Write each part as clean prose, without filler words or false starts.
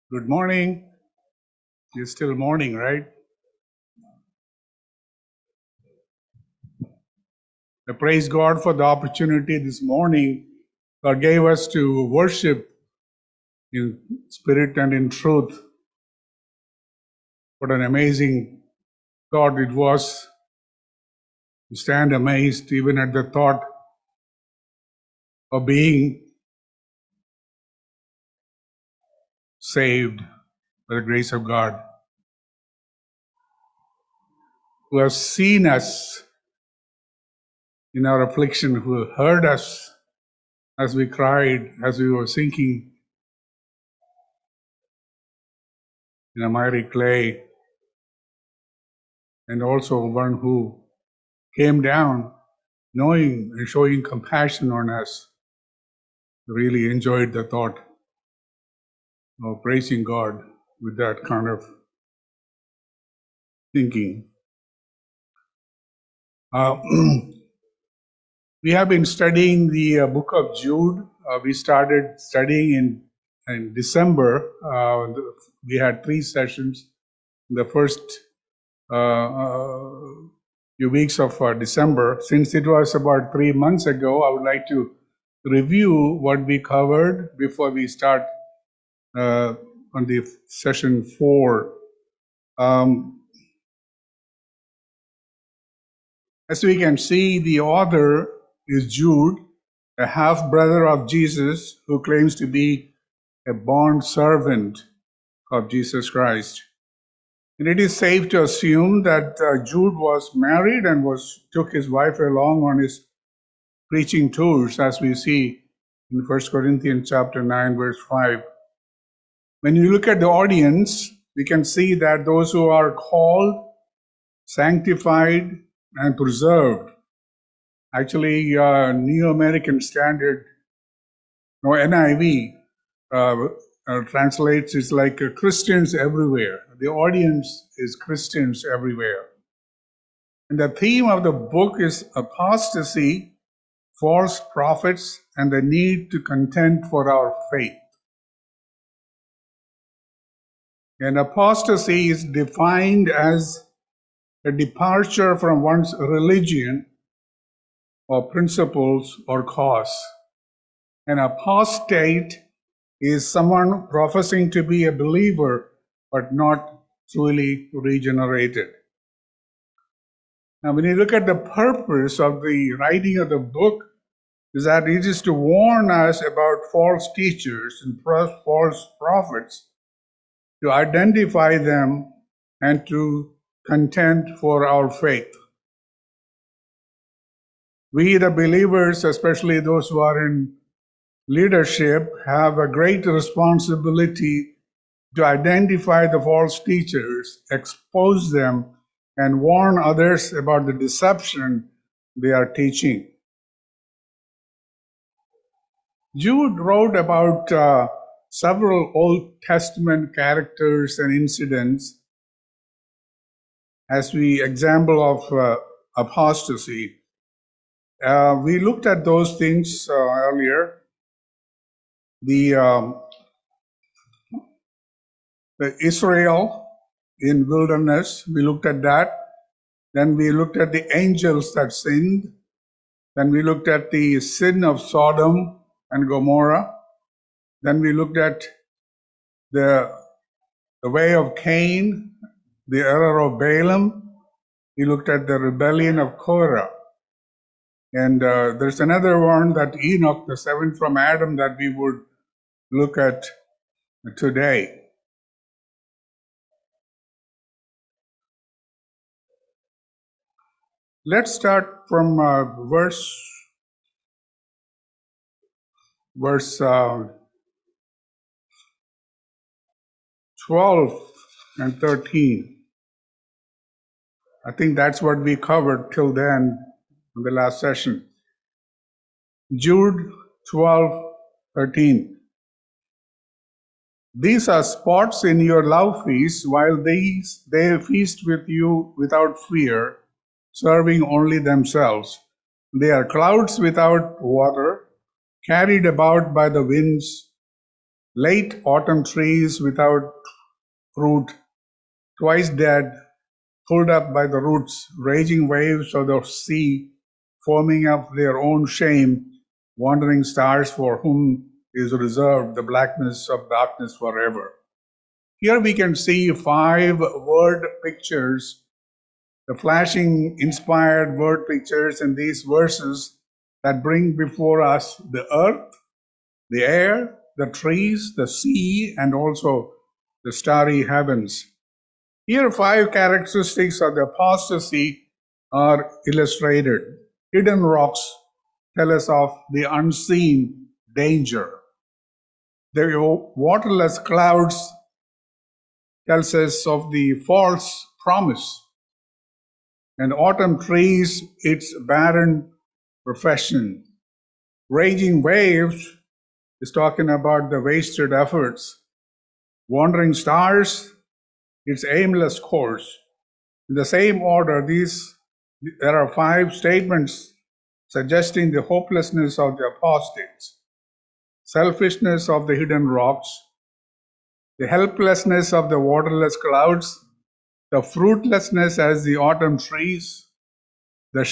Good morning. It's still morning, right? I praise God for the opportunity this morning God gave us to worship in spirit and in truth. What an amazing thought it was to stand amazed even at the thought of being saved by the grace of God, who has seen us in our affliction, who heard us as we cried, as we were sinking in a miry clay, and also one who came down knowing and showing compassion on us. Really enjoyed the thought of praising God with that kind of thinking. Uh, we have been studying the book of Jude. We started studying in December. We had 3 sessions in the first few weeks of December. Since it was about 3 months ago, I would like to review what we covered before we start on the session 4. As we can see, the author is Jude, a half-brother of Jesus who claims to be a bond servant of Jesus Christ. And it is safe to assume that Jude was married and took his wife along on his preaching tours, as we see in 1 Corinthians chapter 9, verse 5. When you look at the audience, we can see that those who are called, sanctified, and preserved. Actually, New American Standard, no, NIV, translates it's like Christians everywhere. The audience is Christians everywhere. And the theme of the book is apostasy, false prophets, and the need to contend for our faith. And apostasy is defined as a departure from one's religion or principles or cause. An apostate is someone professing to be a believer but not truly regenerated. Now, when you look at the purpose of the writing of the book, is that it is to warn us about false teachers and false prophets, to identify them and to contend for our faith. We, the believers, especially those who are in leadership, have a great responsibility to identify the false teachers, expose them, and warn others about the deception they are teaching. Jude wrote about several Old Testament characters and incidents as we example of apostasy. We looked at those things earlier. The Israel in wilderness, we looked at that. Then we looked at the angels that sinned. Then we looked at the sin of Sodom and Gomorrah. Then we looked at the way of Cain, the error of Balaam. We looked at the rebellion of Korah. And there's another one, that Enoch, the seventh from Adam, that we would look at today. Let's start from verse 12 and 13. I think that's what we covered till then in the last session. Jude 12:13. These are spots in your love feast, while they feast with you without fear, serving only themselves. They are clouds without water, carried about by the winds Late autumn trees without fruit, twice dead, pulled up by the roots, raging waves of the sea, foaming up their own shame, wandering stars for whom is reserved the blackness of darkness forever. Here we can see 5 word pictures, the flashing, inspired word pictures in these verses that bring before us the earth, the air, the trees, the sea, and also the starry heavens. Here, 5 characteristics of the apostasy are illustrated. Hidden rocks tell us of the unseen danger. The waterless clouds tells us of the false promise. And autumn trees, its barren profession. Raging waves is talking about the wasted efforts. Wandering stars, its aimless course. In the same order, there are 5 statements suggesting the hopelessness of the apostates, selfishness of the hidden rocks, the helplessness of the waterless clouds, the fruitlessness as the autumn trees, the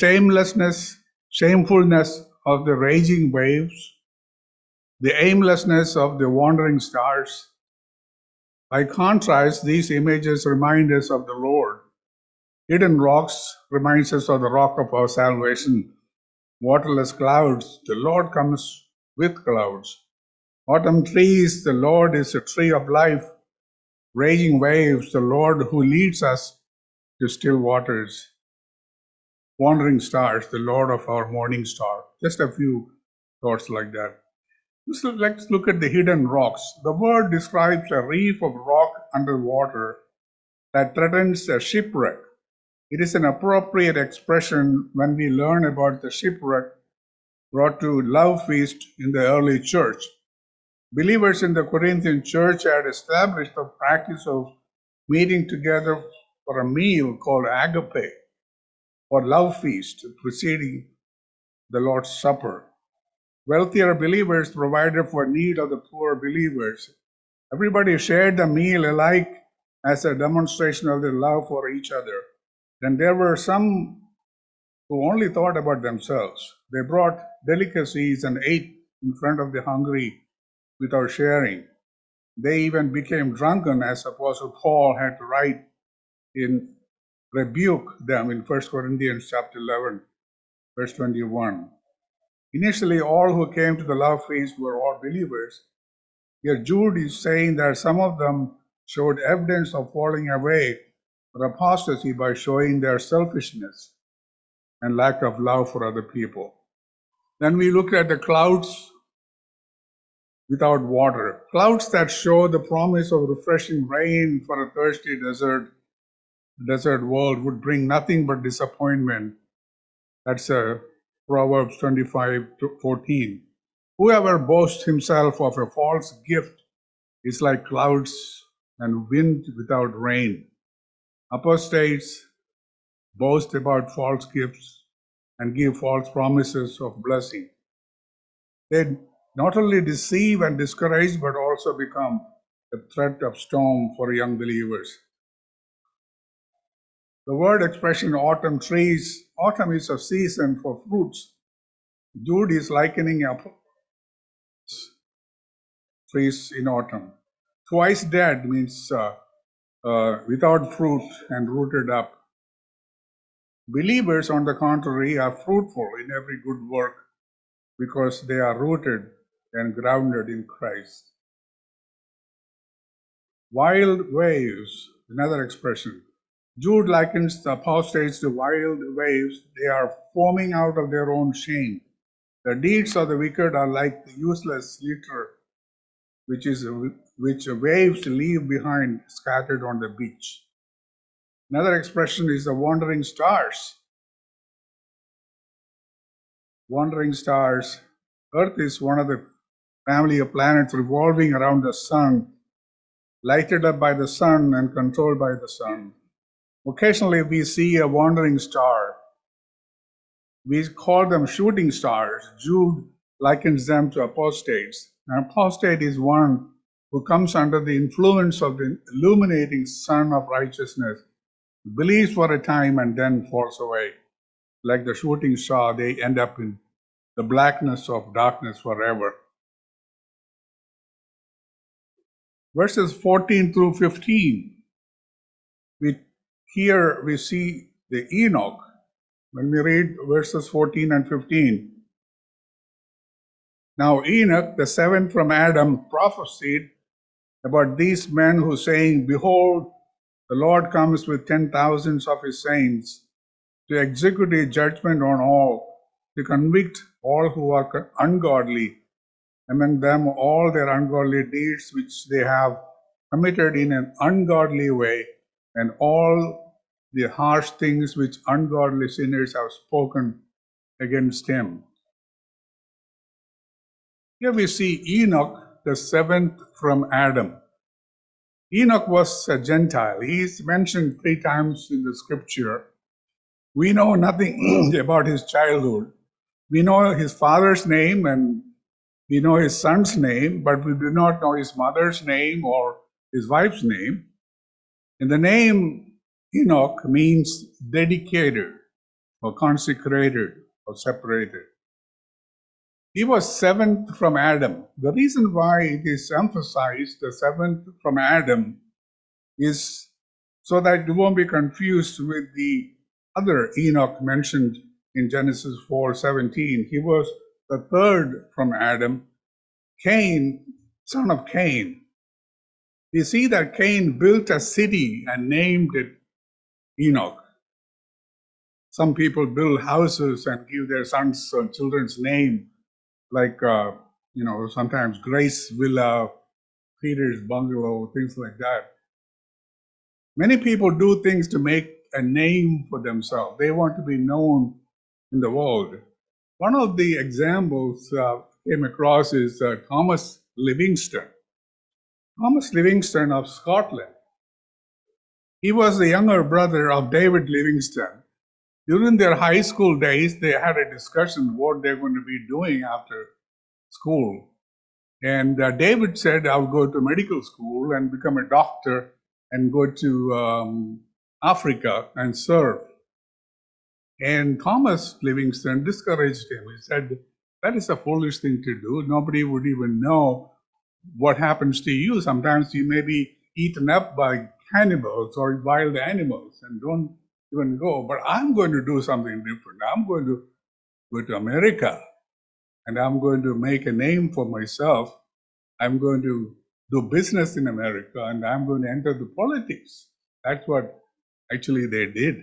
shamefulness of the raging waves, the aimlessness of the wandering stars. By contrast, these images remind us of the Lord. Hidden rocks reminds us of the rock of our salvation. Waterless clouds, the Lord comes with clouds. Autumn trees, the Lord is a tree of life. Raging waves, the Lord who leads us to still waters. Wandering stars, the Lord of our morning star. Just a few thoughts like that. So let's look at the hidden rocks. The word describes a reef of rock underwater that threatens a shipwreck. It is an appropriate expression when we learn about the shipwreck brought to Love Feast in the early church. Believers in the Corinthian church had established the practice of meeting together for a meal called agape, or love feast, preceding the Lord's Supper. Wealthier believers provided for need of the poor believers. Everybody shared the meal alike as a demonstration of their love for each other. Then there were some who only thought about themselves. They brought delicacies and ate in front of the hungry without sharing. They even became drunken, as Apostle Paul had to write in rebuke them in 1 Corinthians chapter 11, verse 21. Initially, all who came to the love feast were all believers. Here Jude is saying that some of them showed evidence of falling away or apostasy by showing their selfishness and lack of love for other people. Then we look at the clouds without water. Clouds that show the promise of refreshing rain for a thirsty desert world would bring nothing but disappointment. That's Proverbs 25:14. Whoever boasts himself of a false gift is like clouds and wind without rain. Apostates boast about false gifts and give false promises of blessing. They not only deceive and discourage, but also become a threat of storm for young believers. The word expression autumn trees, autumn is a season for fruits. Jude is likening trees in autumn. Twice dead means without fruit and rooted up. Believers, on the contrary, are fruitful in every good work because they are rooted and grounded in Christ. Wild waves, another expression. Jude likens the apostates to wild waves. They are foaming out of their own shame. The deeds of the wicked are like the useless litter which waves leave behind scattered on the beach. Another expression is the wandering stars. Wandering stars. Earth is one of the family of planets revolving around the sun, lighted up by the sun and controlled by the sun. Occasionally we see a wandering star. We call them shooting stars. Jude likens them to apostates. An apostate is one who comes under the influence of the illuminating sun of righteousness, believes for a time and then falls away. Like the shooting star, they end up in the blackness of darkness forever. Verses 14 through 15, here we see the Enoch. When we read verses 14 and 15, now Enoch, the seventh from Adam, prophesied about these men who saying, Behold, the Lord comes with 10,000s of his saints to execute a judgment on all, to convict all who are ungodly, among them all their ungodly deeds which they have committed in an ungodly way, and all the harsh things which ungodly sinners have spoken against him. Here we see Enoch, the seventh from Adam. Enoch was a Gentile. He is mentioned 3 times in the scripture. We know nothing about his childhood. We know his father's name and we know his son's name, but we do not know his mother's name or his wife's name. And the name Enoch means dedicated or consecrated or separated. He was seventh from Adam. The reason why it is emphasized, the seventh from Adam, is so that you won't be confused with the other Enoch mentioned in Genesis 4:17. He was the third from Adam, Cain, son of Cain. You see that Cain built a city and named it Enoch. Some people build houses and give their sons or children's name, like, sometimes Grace Villa, Peter's Bungalow, things like that. Many people do things to make a name for themselves. They want to be known in the world. One of the examples came across is Thomas Livingston. Thomas Livingston of Scotland. He was the younger brother of David Livingston. During their high school days, they had a discussion what they're going to be doing after school. And David said, I'll go to medical school and become a doctor and go to Africa and serve. And Thomas Livingston discouraged him. He said, that is a foolish thing to do. Nobody would even know what happens to you. Sometimes you may be eaten up by cannibals or wild animals and don't even go. But I'm going to do something different. I'm going to go to America and I'm going to make a name for myself. I'm going to do business in America and I'm going to enter the politics. That's what actually they did.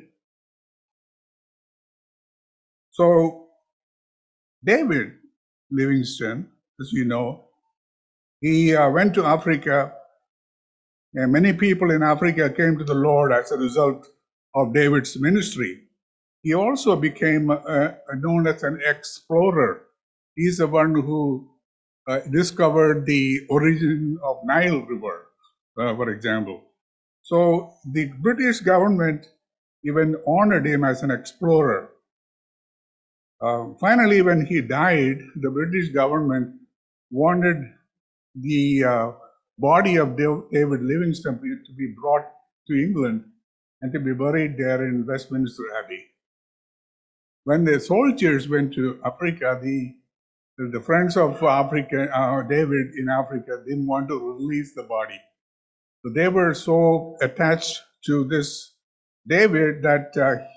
So David Livingston, as you know, he went to Africa, and many people in Africa came to the Lord as a result of David's ministry. He also became known as an explorer. He's the one who discovered the origin of Nile River, for example. So the British government even honored him as an explorer. Finally, when he died, the British government wanted the body of David Livingstone to be brought to England and to be buried there in Westminster Abbey. When the soldiers went to Africa, the friends of Africa, David in Africa, didn't want to release the body. So they were so attached to this David that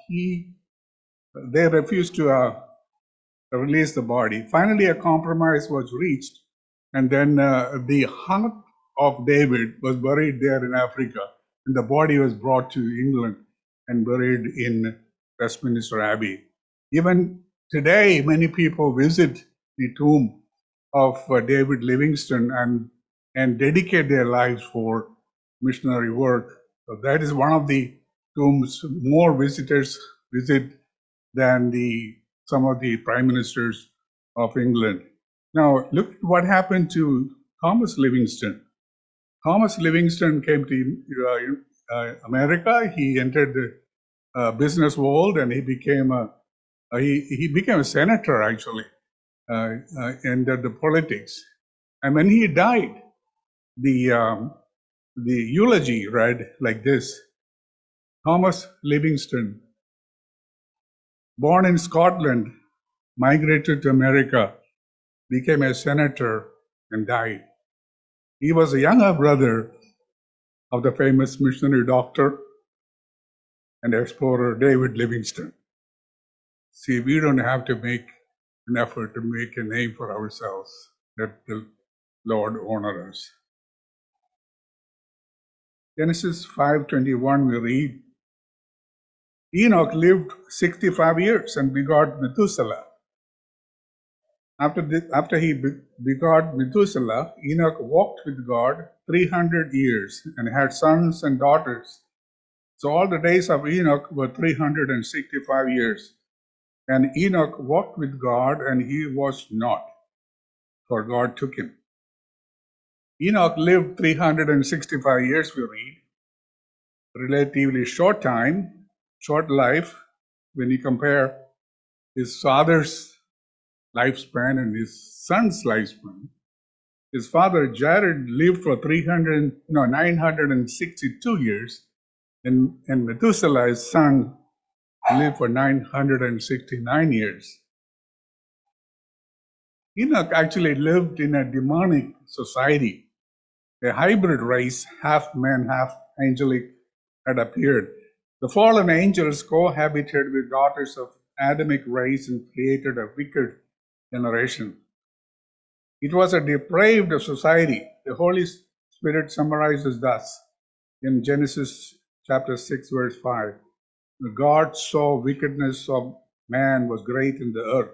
they refused to release the body. Finally, a compromise was reached, and then the heart of David was buried there in Africa, and the body was brought to England and buried in Westminster Abbey. Even today, many people visit the tomb of David Livingstone and dedicate their lives for missionary work. So that is one of the tombs more visitors visit than some of the prime ministers of England. Now, look at what happened to Thomas Livingston. Thomas Livingston came to America. He entered the business world, and he became a senator, actually, entered the politics. And when he died, The eulogy read like this: Thomas Livingston, born in Scotland, migrated to America, became a senator, and died. He was a younger brother of the famous missionary doctor and explorer David Livingstone. See, we don't have to make an effort to make a name for ourselves. Let the Lord honor us. Genesis 5:21 we read, Enoch lived 65 years and begot Methuselah. After he begot Methuselah, Enoch walked with God 300 years and had sons and daughters. So all the days of Enoch were 365 years. And Enoch walked with God, and he was not, for God took him. Enoch lived 365 years, we read. Relatively short time, short life, when you compare his father's lifespan and his son's lifespan. His father Jared lived for 962 years, and Methuselah, his son, lived for 969 years. Enoch actually lived in a demonic society. A hybrid race, half man, half angelic, had appeared. The fallen angels cohabited with daughters of Adamic race and created a wicked generation. It was a depraved society. The Holy Spirit summarizes thus in Genesis chapter 6, verse 5. God saw wickedness of man was great in the earth.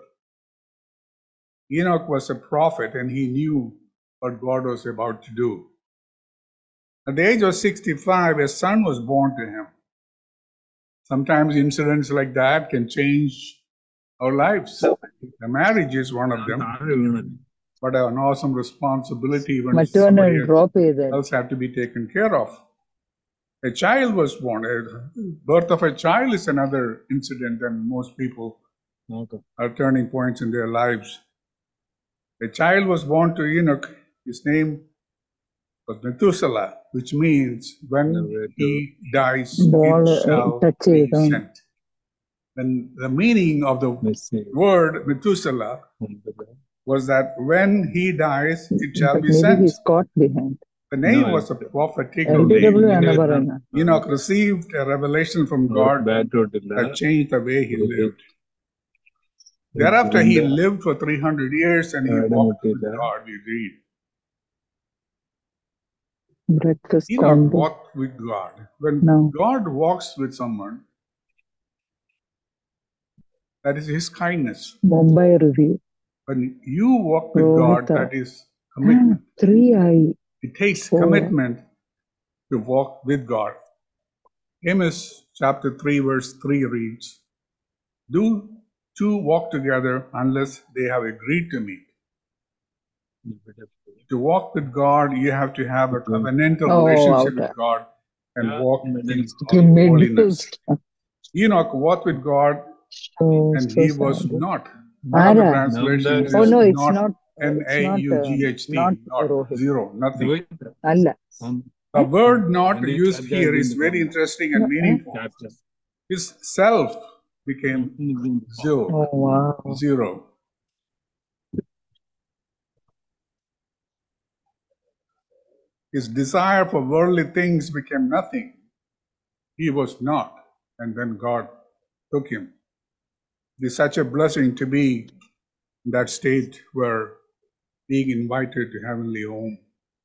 Enoch was a prophet and he knew what God was about to do. At the age of 65, a son was born to him. Sometimes incidents like that can change our lives. The marriage is one of them, but an awesome responsibility when somebody else have to be taken care of. A child was born. Birth of a child is another incident, and most people are turning points in their lives. A child was born to Enoch. His name was Methuselah, which means when he dies, it shall be sent. And the meaning of the word Methuselah was that when he dies, it shall be sent. He's caught behind. The name was a prophetical name. Enoch received a revelation from God that changed the way he lived. Thereafter, he lived for 300 years and he walked with God, we read. Breakfast Enoch walked with God. When God walks with someone, that is his kindness. Mumbai Review. When you walk with God, that is commitment. It takes commitment to walk with God. Amos chapter 3 verse 3 reads, Do two walk together unless they have agreed to meet? To walk with God, you have to have a covenantal relationship with God and walk in holiness. Enoch walked with God and he was not. One of the translations is not N-A-U-G-H-T, not zero, nothing. The word not used here is very interesting and meaningful. His self became zero. His desire for worldly things became nothing. He was not, and then God took him. It is such a blessing to be in that state where being invited to heavenly home.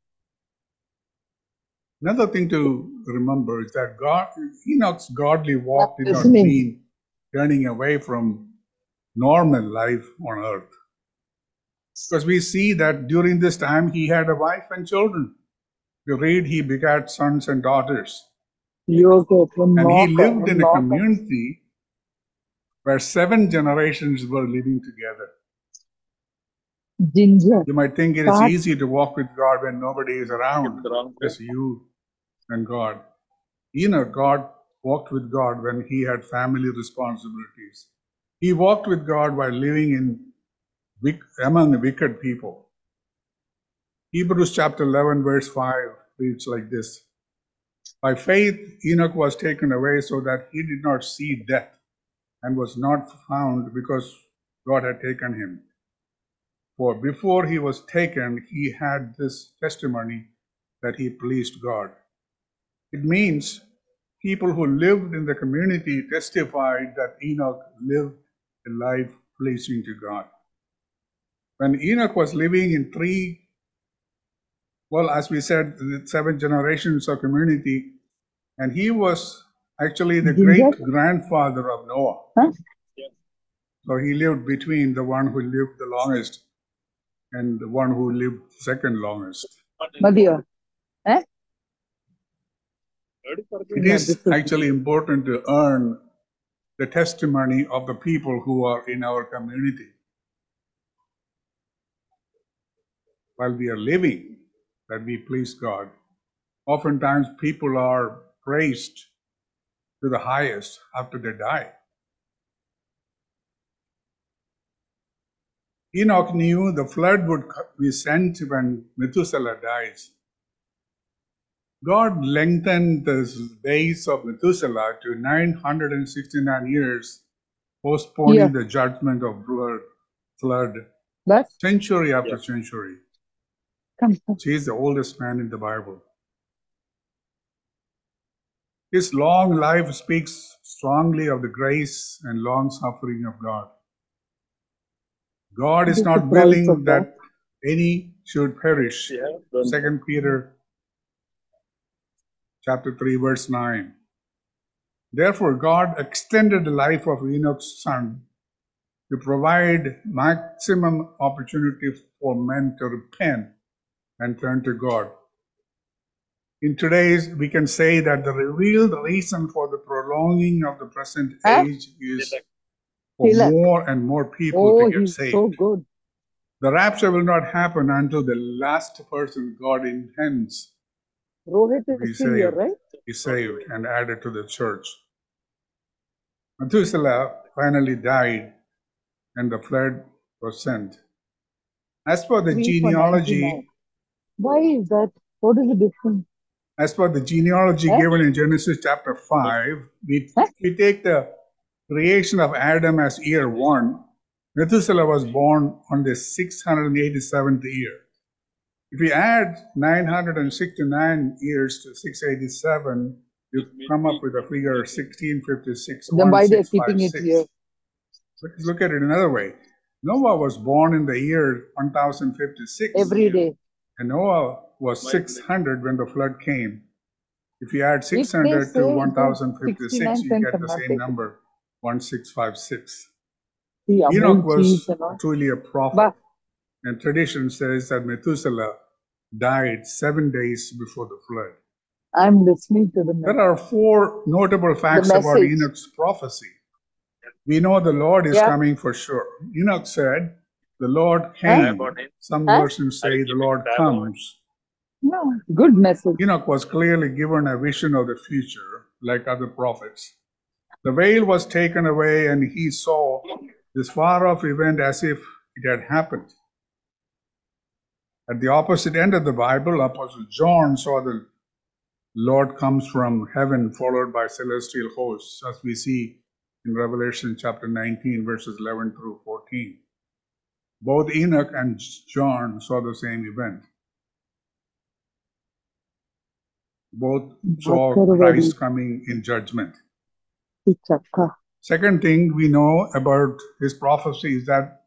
Another thing to remember is that Enoch's godly walk did not mean turning away from normal life on earth. Because we see that during this time he had a wife and children. You read he begat sons and daughters. And he lived in a community where 7 generations were living together. You might think it is easy to walk with God when nobody is around, just you and God. God walked with God when he had family responsibilities. He walked with God while living among wicked people. Hebrews chapter 11, verse 5 reads like this. By faith, Enoch was taken away so that he did not see death and was not found because God had taken him. For before he was taken, he had this testimony that he pleased God. It means people who lived in the community testified that Enoch lived a life pleasing to God. When Enoch was living in as we said, the 7 generations of community, and he was actually the Ginger? great-grandfather of Noah. Huh? So he lived between the one who lived the longest and the one who lived second longest. Madhya. Eh? It is actually important to earn the testimony of the people who are in our community. While we are living, that we please God. Oftentimes people are praised to the highest after they die. Enoch knew the flood would be sent when Methuselah dies. God lengthened the days of Methuselah to 969 years, postponing the judgment of flood century after century. He is the oldest man in the Bible. His long life speaks strongly of the grace and long suffering of God. God is not willing that any should perish. 2 Peter chapter 3, verse 9. Therefore, God extended the life of Enoch's son to provide maximum opportunity for men to repent and turn to God. In today's, we can say that the revealed reason for the prolonging of the present age is for more and more people to get saved. So good. The rapture will not happen until the last person God intends Rohit to be is still here, saved, right? is saved and added to the church. Methuselah finally died and the flood was sent. As per the 3 for genealogy, 99. Why is that? What is the difference? as per the genealogy given in Genesis chapter 5, we take the creation of Adam as year 1. Methuselah was born on the 687th year. If we add 969 years to 687, you come up with a figure 1656. Then why they're keeping it here? Let's look at it another way. Noah was born in the year 1056. Every day. And Noah was 600 when the flood came. If you add 600 to 1056, you get the same number, 1656. Enoch was truly a prophet. And tradition says that Methuselah died 7 days before the flood. I'm listening to the message. There are 4 notable facts about Enoch's prophecy. We know the Lord is coming for sure. Enoch said, the Lord came. Some versions say the Lord comes. No, good message. Enoch was clearly given a vision of the future, like other prophets. The veil was taken away and he saw this far-off event as if it had happened. At the opposite end of the Bible, Apostle John saw the Lord comes from heaven, followed by celestial hosts, as we see in Revelation chapter 19, verses 11 through 14. Both Enoch and John saw the same event. Both saw Christ coming in judgment. Second thing we know about his prophecy is that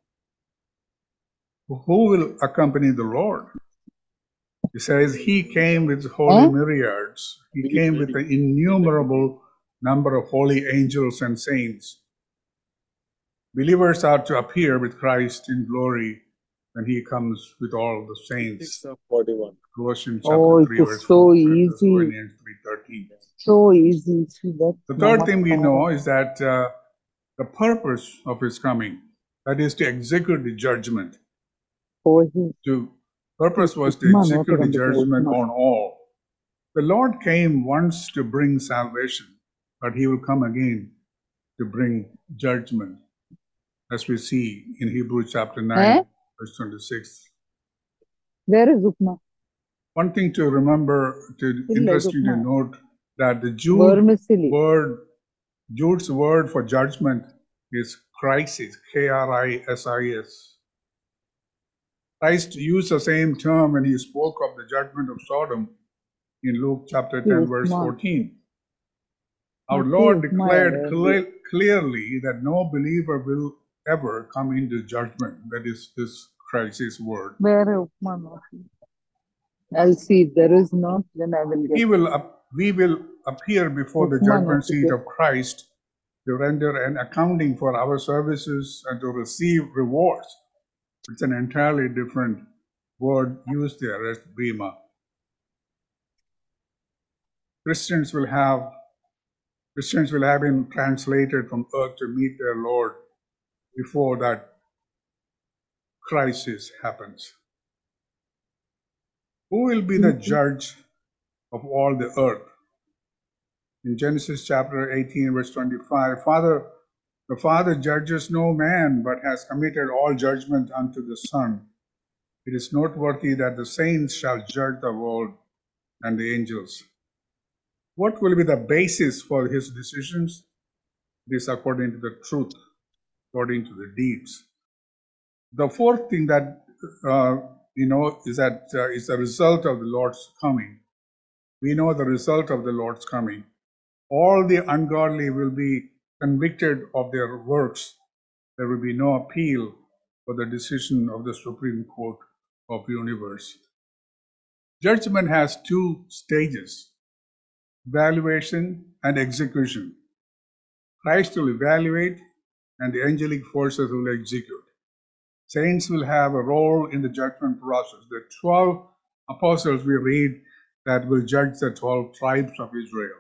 who will accompany the Lord? He says he came with holy myriads. He came with an innumerable number of holy angels and saints. Believers are to appear with Christ in glory when he comes with all the saints. Colossians chapter 3, verse 4, Corinthians 3:13. So easy. The third thing we know is that the purpose of his coming, that is to execute the judgment. Purpose was to execute the judgment on all. The Lord came once to bring salvation, but he will come again to bring judgment, as we see in Hebrews chapter 9, verse 26. Where is Upma? One thing to remember, Illa is interesting to Upma. note, that the Vermicelli. Jude's word for judgment is crisis, Krisis. Christ used the same term when he spoke of the judgment of Sodom in Luke chapter 10, verse Upma. 14. Our Masti Lord Upma declared hai. clearly that no believer will ever come into judgment. That is this crisis word. Where is Upma? Masti? I'll see. If there is not, then I will get. We will appear before the Upma judgment not seat here. of Christ to render an accounting for our services and to receive rewards. It's an entirely different word used there as bema. Christians will have been translated from earth to meet their Lord before that crisis happens. Who will be the judge of all the earth? In Genesis chapter 18, verse 25, the Father judges no man, but has committed all judgment unto the Son. It is noteworthy that the saints shall judge the world and the angels. What will be the basis for his decisions? It is according to the truth, according to the deeds. The fourth thing that is that is the result of the Lord's coming. We know the result of the Lord's coming. All the ungodly will be convicted of their works. There will be no appeal for the decision of the Supreme Court of the universe. Judgment has two stages: evaluation and execution. Christ will evaluate, and the angelic forces will execute. Saints will have a role in the judgment process. The 12 apostles we read that will judge the 12 tribes of Israel.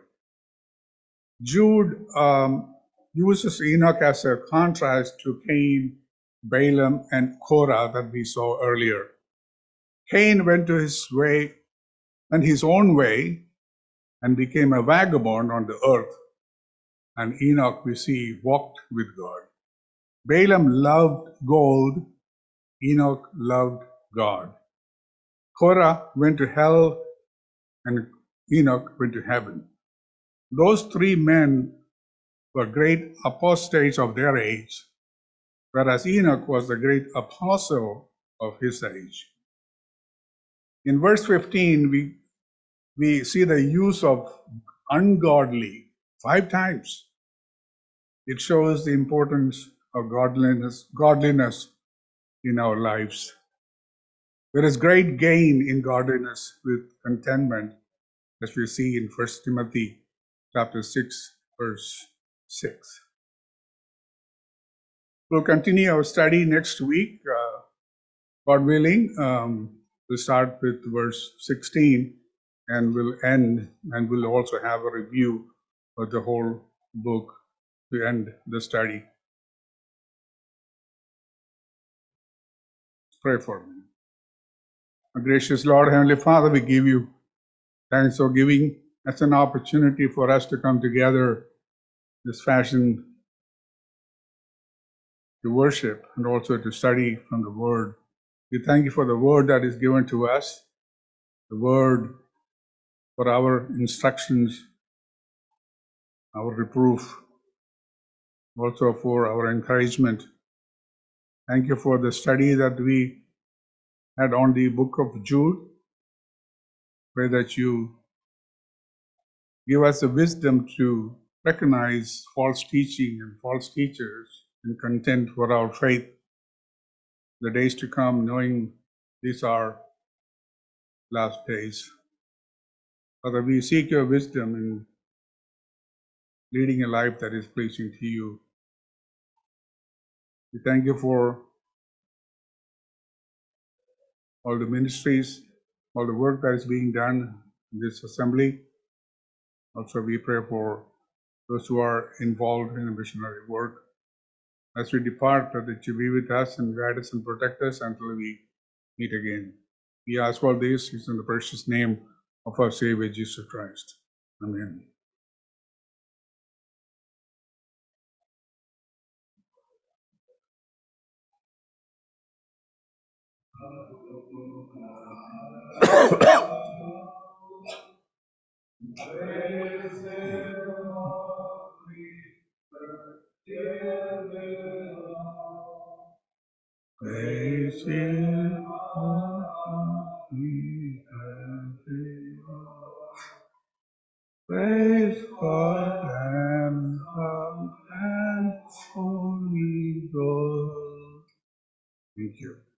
Jude uses Enoch as a contrast to Cain, Balaam, and Korah that we saw earlier. Cain went his own way, and became a vagabond on the earth. And Enoch, we see, walked with God. Balaam loved gold. Enoch loved God. Korah went to hell, and Enoch went to heaven. Those three men were great apostates of their age, whereas Enoch was the great apostle of his age. In verse 15, we see the use of ungodly 5 times. It shows the importance of godliness in our lives. There is great gain in godliness with contentment, as we see in 1 Timothy chapter 6, verse 6. We'll continue our study next week, God willing. We'll start with verse 16, and we'll end, and we'll also have a review of the whole book to end the study. Pray for me. Our gracious Lord, Heavenly Father, we give you thanks for giving us an opportunity for us to come together this fashion to worship and also to study from the Word. We thank you for the Word that is given to us, the Word for our instructions, our reproof, also for our encouragement. Thank you for the study that we had on the book of Jude. Pray that you give us the wisdom to recognize false teaching and false teachers and contend for our faith the days to come, knowing these are last days. Father, we seek your wisdom in leading a life that is pleasing to you. We thank you for all the ministries, all the work that is being done in this assembly. Also, we pray for those who are involved in the missionary work. As we depart, that you be with us and guide us and protect us until we meet again. We ask all this in the precious name of our Savior Jesus Christ. Amen. Praise Him, praise God and Son and Holy Ghost. Thank you.